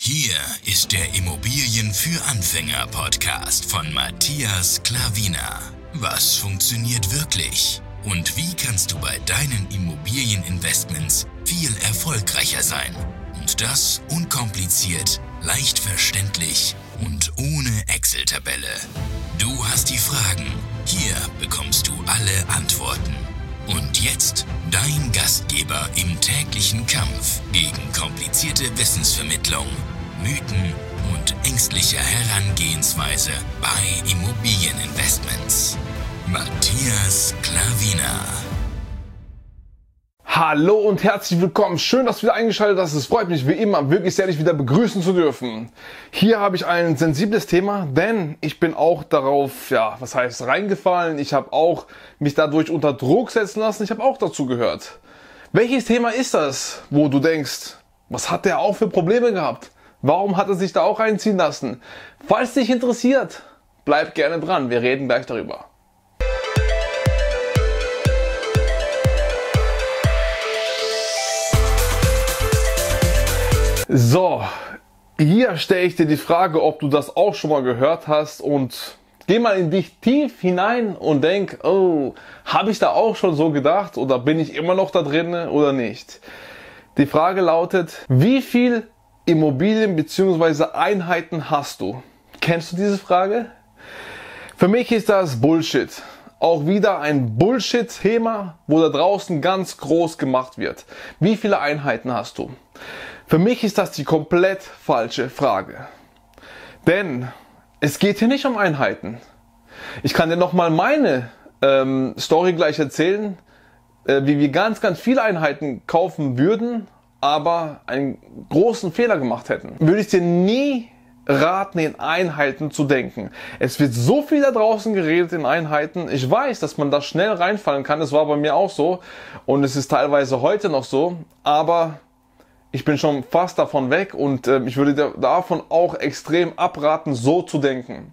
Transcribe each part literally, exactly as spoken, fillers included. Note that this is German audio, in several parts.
Hier ist der Immobilien für Anfänger Podcast von Matthias Klavina. Was funktioniert wirklich? Und wie kannst du bei deinen Immobilieninvestments viel erfolgreicher sein? Und das unkompliziert, leicht verständlich und ohne Excel-Tabelle. Du hast die Fragen, hier bekommst du alle Antworten. Und jetzt dein Gastgeber im täglichen Kampf gegen komplizierte Wissensvermittlung, Mythen und ängstliche Herangehensweise bei Immobilieninvestments. Matthias Klavina. Hallo und herzlich willkommen. Schön, dass du wieder eingeschaltet hast. Es freut mich wie immer wirklich sehr, dich wieder begrüßen zu dürfen. Hier habe ich ein sensibles Thema, denn ich bin auch darauf, ja, was heißt reingefallen. Ich habe auch mich dadurch unter Druck setzen lassen. Ich habe auch dazu gehört. Welches Thema ist das, wo du denkst, was hat der auch für Probleme gehabt? Warum hat er sich da auch reinziehen lassen? Falls dich interessiert, bleib gerne dran. Wir reden gleich darüber. So, hier stelle ich dir die Frage, ob du das auch schon mal gehört hast, und geh mal in dich tief hinein und denk, oh, habe ich da auch schon so gedacht oder bin ich immer noch da drin oder nicht? Die Frage lautet, wie viel Immobilien bzw. Einheiten hast du? Kennst du diese Frage? Für mich ist das Bullshit. Auch wieder ein Bullshit-Thema, wo da draußen ganz groß gemacht wird. Wie viele Einheiten hast du? Für mich ist das die komplett falsche Frage. Denn es geht hier nicht um Einheiten. Ich kann dir nochmal meine ähm, Story gleich erzählen, äh, wie wir ganz, ganz viele Einheiten kaufen würden, aber einen großen Fehler gemacht hätten. Würde ich dir nie raten, in Einheiten zu denken. Es wird so viel da draußen geredet in Einheiten. Ich weiß, dass man da schnell reinfallen kann. Das war bei mir auch so und es ist teilweise heute noch so, aber ich bin schon fast davon weg und äh, ich würde davon auch extrem abraten, so zu denken.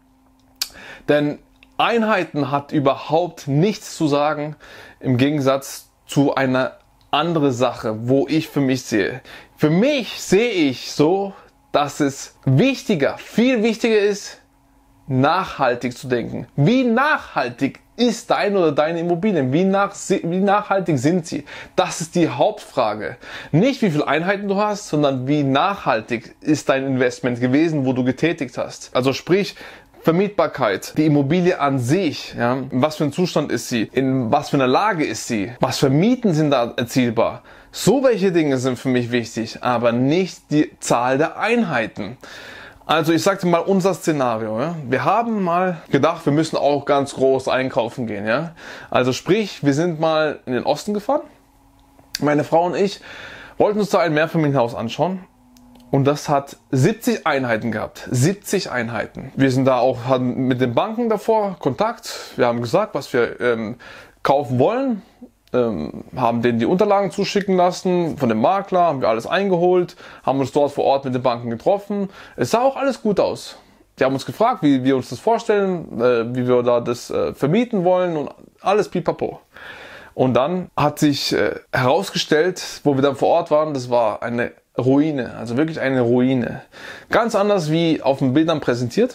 Denn Einheiten hat überhaupt nichts zu sagen im Gegensatz zu einer anderen Sache, wo ich für mich sehe. Für mich sehe ich so, dass es wichtiger, viel wichtiger ist, nachhaltig zu denken. Wie nachhaltig ist dein oder deine Immobilien? Wie, nach, wie nachhaltig sind sie? Das ist die Hauptfrage. Nicht wie viele Einheiten du hast, sondern wie nachhaltig ist dein Investment gewesen, wo du getätigt hast. Also sprich, Vermietbarkeit, die Immobilie an sich, ja, in was für einem Zustand ist sie, in was für einer Lage ist sie, was für Mieten sind da erzielbar. So welche Dinge sind für mich wichtig, aber nicht die Zahl der Einheiten. Also ich sagte mal unser Szenario. Ja. Wir haben mal gedacht, wir müssen auch ganz groß einkaufen gehen. Ja. Also sprich, wir sind mal in den Osten gefahren. Meine Frau und ich wollten uns da ein Mehrfamilienhaus anschauen. Und das hat siebzig Einheiten gehabt. siebzig Einheiten. Wir sind da auch, hatten mit den Banken davor Kontakt. Wir haben gesagt, was wir ähm, kaufen wollen. Ähm, haben denen die Unterlagen zuschicken lassen von dem Makler, haben wir alles eingeholt, haben uns dort vor Ort mit den Banken getroffen. Es sah auch alles gut aus. Die haben uns gefragt, wie wir uns das vorstellen, äh, wie wir da das äh, vermieten wollen und alles pipapo. Und dann hat sich äh, herausgestellt, wo wir dann vor Ort waren, das war eine Ruine, also wirklich eine Ruine. Ganz anders wie auf den Bildern präsentiert.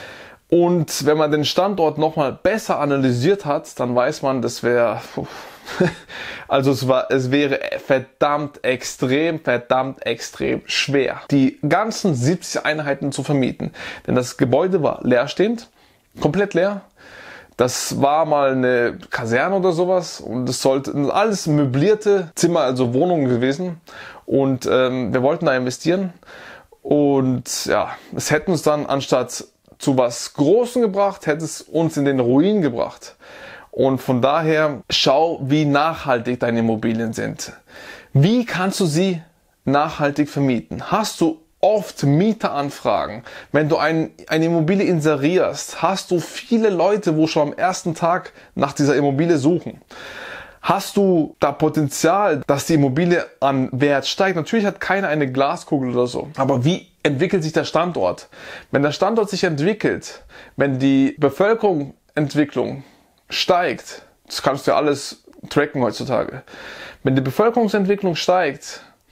Und wenn man den Standort nochmal besser analysiert hat, dann weiß man, das wäre... Also es war, es wäre verdammt extrem, verdammt extrem schwer, die ganzen siebzig Einheiten zu vermieten. Denn das Gebäude war leerstehend, komplett leer. Das war mal eine Kaserne oder sowas und es sollten alles möblierte Zimmer, also Wohnungen gewesen. Und ähm, wir wollten da investieren und ja, es hätte uns dann anstatt zu was Großem gebracht, hätte es uns in den Ruin gebracht. Und von daher schau, wie nachhaltig deine Immobilien sind. Wie kannst du sie nachhaltig vermieten? Hast du oft Mieteranfragen? Wenn du ein, eine Immobilie inserierst, hast du viele Leute, wo schon am ersten Tag nach dieser Immobilie suchen. Hast du da Potenzial, dass die Immobilie an Wert steigt? Natürlich hat keiner eine Glaskugel oder so. Aber wie entwickelt sich der Standort? Wenn der Standort sich entwickelt, wenn die Bevölkerungsentwicklung steigt, das kannst du ja alles tracken heutzutage. Wenn die Bevölkerungsentwicklung steigt,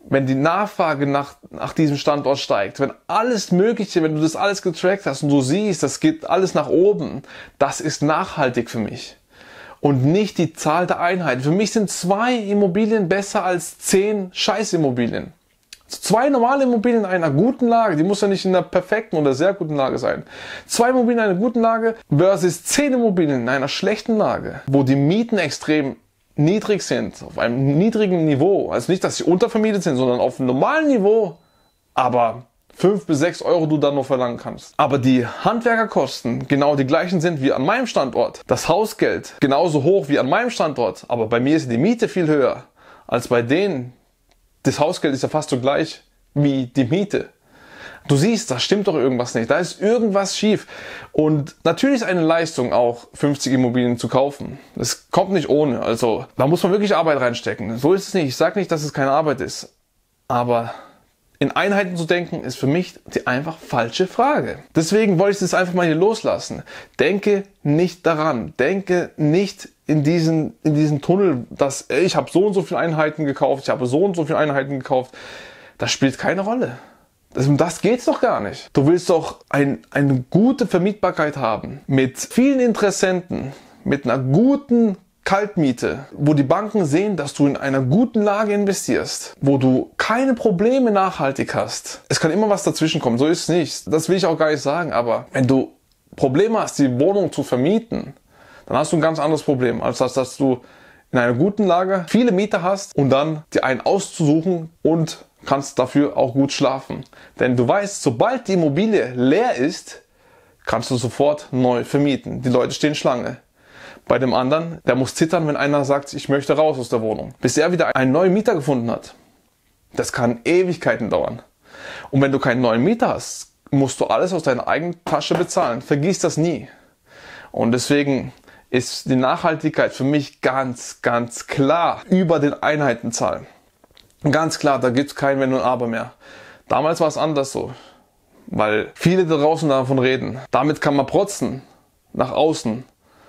wenn die Nachfrage nach, nach diesem Standort steigt, wenn alles Mögliche, wenn du das alles getrackt hast und du siehst, das geht alles nach oben, das ist nachhaltig für mich. Und nicht die Zahl der Einheiten. Für mich sind zwei Immobilien besser als zehn Scheißimmobilien. Zwei normale Immobilien in einer guten Lage, die muss ja nicht in einer perfekten oder sehr guten Lage sein. Zwei Immobilien in einer guten Lage versus zehn Immobilien in einer schlechten Lage, wo die Mieten extrem niedrig sind, auf einem niedrigen Niveau. Also nicht, dass sie untervermietet sind, sondern auf einem normalen Niveau, aber fünf bis sechs Euro du dann noch verlangen kannst. Aber die Handwerkerkosten genau die gleichen sind wie an meinem Standort. Das Hausgeld genauso hoch wie an meinem Standort, aber bei mir ist die Miete viel höher als bei denen. Das Hausgeld ist ja fast so gleich wie die Miete. Du siehst, da stimmt doch irgendwas nicht. Da ist irgendwas schief. Und natürlich ist eine Leistung auch, fünfzig Immobilien zu kaufen. Das kommt nicht ohne. Also da muss man wirklich Arbeit reinstecken. So ist es nicht. Ich sage nicht, dass es keine Arbeit ist. Aber in Einheiten zu denken, ist für mich die einfach falsche Frage. Deswegen wollte ich das einfach mal hier loslassen. Denke nicht daran. Denke nicht in diesen, in diesen Tunnel, dass ey, ich habe so und so viele Einheiten gekauft, ich habe so und so viele Einheiten gekauft. Das spielt keine Rolle. Um das geht's doch gar nicht. Du willst doch ein, eine gute Vermietbarkeit haben mit vielen Interessenten, mit einer guten Kaltmiete, wo die Banken sehen, dass du in einer guten Lage investierst, wo du keine Probleme nachhaltig hast. Es kann immer was dazwischen kommen, so ist es nicht. Das will ich auch gar nicht sagen, aber wenn du Probleme hast, die Wohnung zu vermieten, dann hast du ein ganz anderes Problem, als dass, dass du in einer guten Lage viele Mieter hast und dann dir einen auszusuchen und kannst dafür auch gut schlafen. Denn du weißt, sobald die Immobilie leer ist, kannst du sofort neu vermieten. Die Leute stehen Schlange. Bei dem anderen, der muss zittern, wenn einer sagt, ich möchte raus aus der Wohnung. Bis er wieder einen neuen Mieter gefunden hat. Das kann Ewigkeiten dauern. Und wenn du keinen neuen Mieter hast, musst du alles aus deiner eigenen Tasche bezahlen. Vergiss das nie. Und deswegen ist die Nachhaltigkeit für mich ganz, ganz klar über den Einheitenzahl. Ganz klar, da gibt es kein Wenn und Aber mehr. Damals war es anders so, weil viele da draußen davon reden. Damit kann man protzen, nach außen.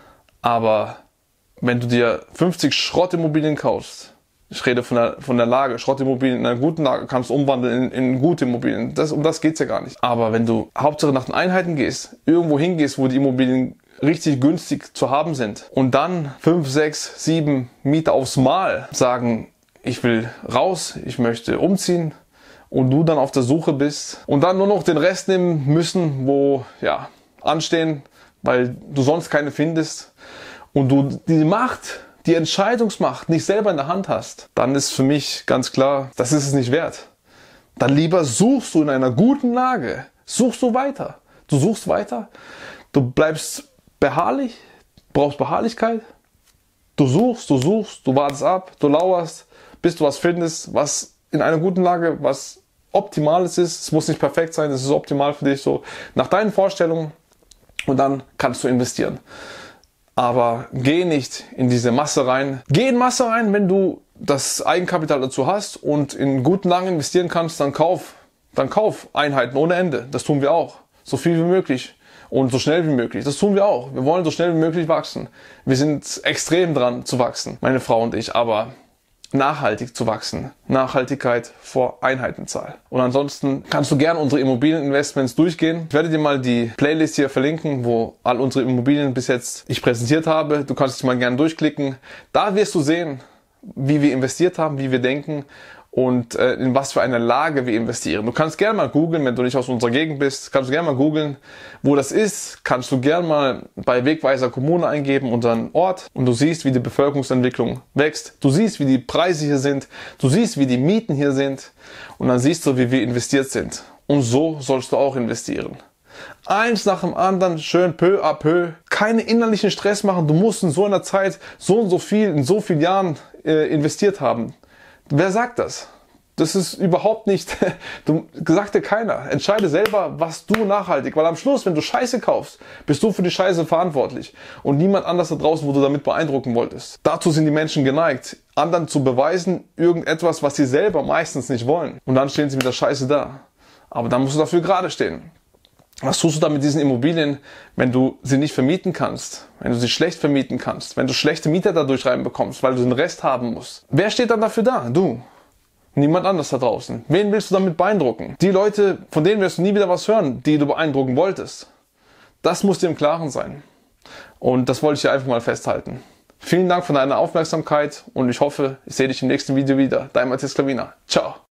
Aber wenn du dir fünfzig Schrottimmobilien kaufst, ich rede von der, von der Lage, Schrottimmobilien in einer guten Lage kannst du umwandeln in, in gute Immobilien. Das, um das geht's ja gar nicht. Aber wenn du Hauptsache nach den Einheiten gehst, irgendwo hingehst, wo die Immobilien richtig günstig zu haben sind und dann fünf, sechs, sieben Mieter aufs Mal sagen, ich will raus, ich möchte umziehen und du dann auf der Suche bist und dann nur noch den Rest nehmen müssen, wo ja anstehen, weil du sonst keine findest und du die Macht, die Entscheidungsmacht nicht selber in der Hand hast, dann ist für mich ganz klar, das ist es nicht wert. Dann lieber suchst du in einer guten Lage, suchst du weiter. Du suchst weiter, du bleibst beharrlich, brauchst Beharrlichkeit, du suchst, du suchst, du wartest ab, du lauerst, bis du was findest, was in einer guten Lage, was Optimales ist. Es muss nicht perfekt sein, es ist optimal für dich, so nach deinen Vorstellungen und dann kannst du investieren. Aber geh nicht in diese Masse rein. Geh in Masse rein, wenn du das Eigenkapital dazu hast und in guten Lagen investieren kannst, dann kauf, dann kauf Einheiten ohne Ende. Das tun wir auch. So viel wie möglich und so schnell wie möglich. Das tun wir auch. Wir wollen so schnell wie möglich wachsen. Wir sind extrem dran zu wachsen, meine Frau und ich, aber nachhaltig zu wachsen. Nachhaltigkeit vor Einheitenzahl. Und ansonsten kannst du gerne unsere Immobilieninvestments durchgehen. Ich werde dir mal die Playlist hier verlinken, wo all unsere Immobilien bis jetzt ich präsentiert habe. Du kannst dich mal gerne durchklicken. Da wirst du sehen, wie wir investiert haben, wie wir denken und äh, in was für eine Lage wir investieren. Du kannst gerne mal googeln, wenn du nicht aus unserer Gegend bist, kannst du gerne mal googeln, wo das ist. Kannst du gerne mal bei Wegweiser Kommune eingeben, unseren Ort, und du siehst, wie die Bevölkerungsentwicklung wächst. Du siehst, wie die Preise hier sind. Du siehst, wie die Mieten hier sind. Und dann siehst du, wie wir investiert sind. Und so sollst du auch investieren. Eins nach dem anderen, schön peu à peu. Keine innerlichen Stress machen. Du musst in so einer Zeit so und so viel, in so vielen Jahren äh, investiert haben. Wer sagt das? Das ist überhaupt nicht, du, sagt dir keiner. Entscheide selber, was du nachhaltig, weil am Schluss, wenn du Scheiße kaufst, bist du für die Scheiße verantwortlich und niemand anders da draußen, wo du damit beeindrucken wolltest. Dazu sind die Menschen geneigt, anderen zu beweisen, irgendetwas, was sie selber meistens nicht wollen. Und dann stehen sie mit der Scheiße da. Aber dann musst du dafür gerade stehen. Was tust du da mit diesen Immobilien, wenn du sie nicht vermieten kannst, wenn du sie schlecht vermieten kannst, wenn du schlechte Mieter dadurch reinbekommst, weil du den Rest haben musst? Wer steht dann dafür da? Du. Niemand anders da draußen. Wen willst du damit beeindrucken? Die Leute, von denen wirst du nie wieder was hören, die du beeindrucken wolltest. Das muss dir im Klaren sein. Und das wollte ich hier einfach mal festhalten. Vielen Dank für deine Aufmerksamkeit und ich hoffe, ich sehe dich im nächsten Video wieder. Dein Matthias Klavina. Ciao.